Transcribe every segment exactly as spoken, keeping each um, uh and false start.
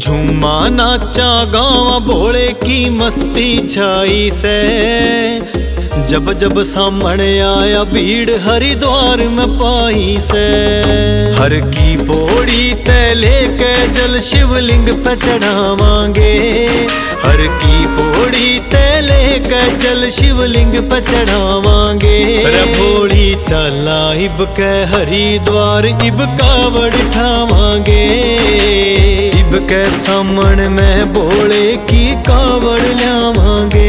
झूमा नाचा गावा भोले की मस्ती छाई से। जब जब सामने आया भीड़ हरिद्वार में पाई से। हर की पौड़ी ते लेके जल शिवलिंग पे चढ़ावांगे। हर की पौड़ी ते लेके जल शिवलिंग पे चढ़ावांगे। भोली ताला इब के हरिद्वार इब कावड़ ठावांगे। इब के सामने में भोले की कावड़ ल्यावांगे।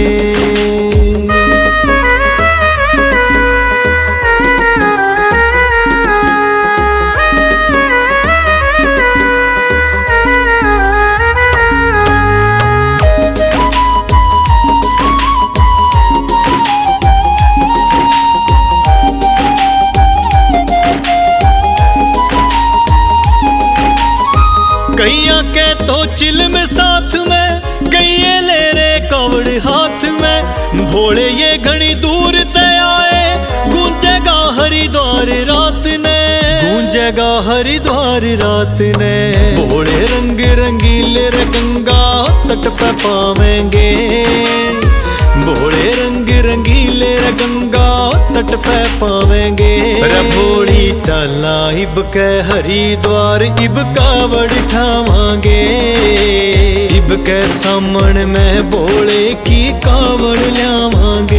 कैया के तो चिल में साथ में कैये ले रे कावड़ हाथ में। भोले ये घनी दूर ते आए गूंजेगा हरिद्वार रात ने। गूंजेगा हरिद्वार रात ने। भोले रंग रंगीले रे गंगा तट पे पावेंगे। भोले रंग रंगीले रे गंगा तट पे पावेंगे। भोली ताला इब के हरिद्वार इब कावड़ ठावांगे। इब के सामने में भोले की कावड़ ल्यावांगे।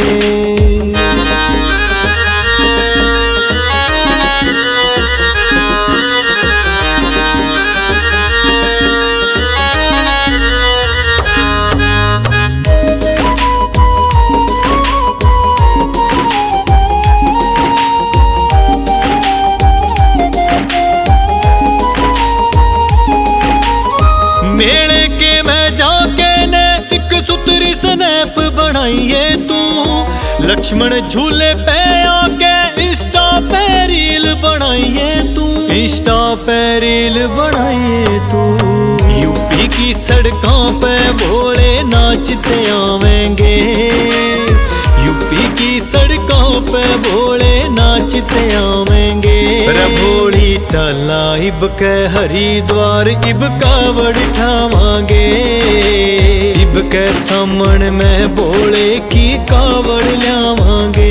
मेले के में जाके ने एक सुतरी स्नैप बनाइए तू। लक्ष्मण झूले पे आके इंस्टा पे रील बनाइए तू। इंस्टा पे रील बनाइए तू। यूपी की सड़कों पे भोले नाचते आवेंगे। यूपी की सड़कों पे भोले नाचते आवेंगे। भोली ताला इब के हरिद्वार इब कावड़ ठावांगे। इब के सामने में भोले की कावड़ ल्यावांगे।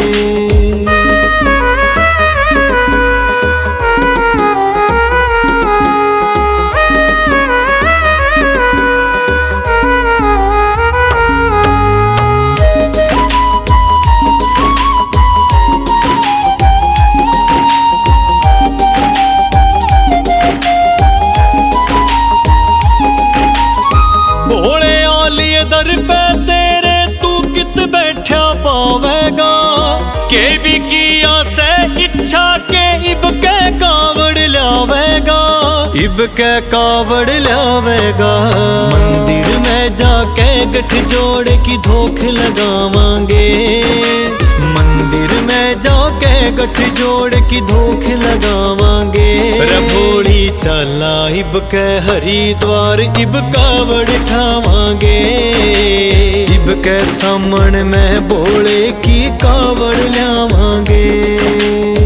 दर पे तेरे तू कित बैठा पावेगा। के भी किया से इच्छा के इब के कावड़ ल्यावेगा। इब के कावड़ ल्यावेगा। मंदिर में जाके गठ जोड़ की धोख लगावांगे। मंदिर में जाके गठ जोड़ की धोख लगावांगे। भोली ताला इब के हरिद्वार इब कावड़ ठावांगे। इब के सामने में भोले की कावड़ ल्यावांगे।